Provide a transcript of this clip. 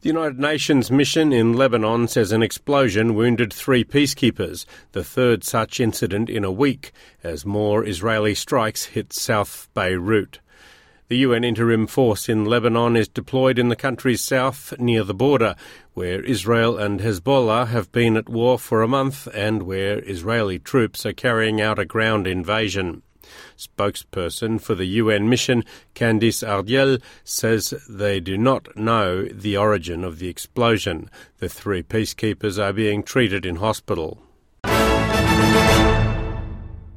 The United Nations mission in Lebanon says an explosion wounded 3 peacekeepers, the third such incident in a week, as more Israeli strikes hit South Beirut. The UN interim force in Lebanon is deployed in the country's south near the border, where Israel and Hezbollah have been at war for a month and where Israeli troops are carrying out a ground invasion. Spokesperson for the UN mission, Candice Ardiel, says they do not know the origin of the explosion. The 3 peacekeepers are being treated in hospital.